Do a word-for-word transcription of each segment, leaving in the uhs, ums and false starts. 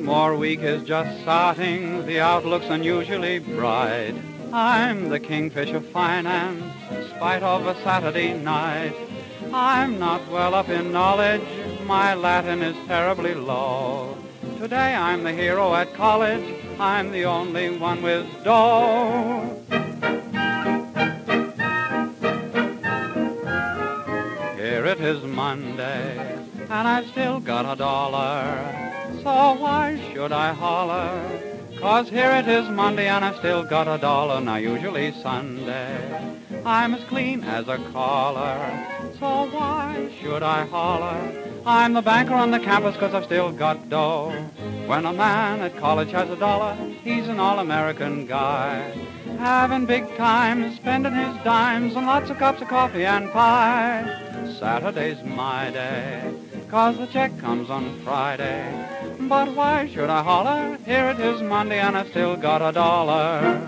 sophomore week is just starting, the outlook's unusually bright. I'm the kingfish of finance, in spite of a Saturday night. I'm not well up in knowledge, my Latin is terribly low. Today I'm the hero at college, I'm the only one with dough. Here it is Monday, and I've still got a dollar. So why should I holler? 'Cause here it is Monday and I've still got a dollar. Now usually Sunday I'm as clean as a collar. So why should I holler? I'm the banker on the campus 'cause I've still got dough. When a man at college has a dollar, he's an all-American guy. Having big time, spending his dimes on lots of cups of coffee and pie. Saturday's my day, 'cause the check comes on Friday. But why should I holler? Here it is Monday and I've still got a dollar.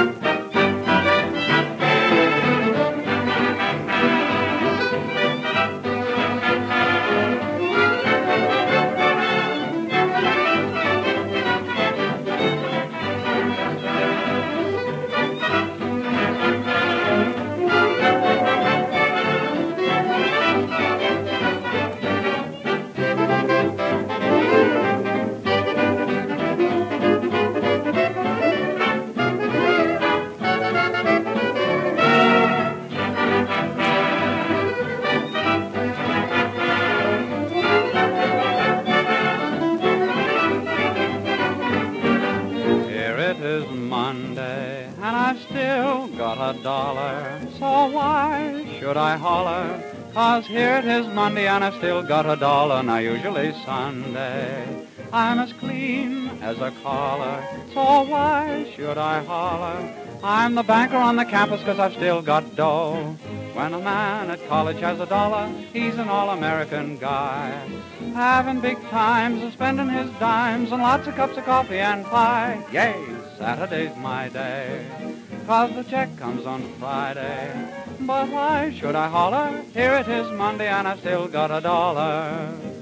It is Monday, and I've still got a dollar. So why should I holler? 'Cause here it is Monday, and I've still got a dollar. Now usually Sunday I'm as clean as a collar. So why should I holler? I'm the banker on the campus 'cause I've still got dough. When a man at college has a dollar, he's an all-American guy. Having big times and spending his dimes on lots of cups of coffee and pie. Yay, Saturday's my day, 'cause the check comes on Friday. But why should I holler? Here it is Monday and I've still got a dollar.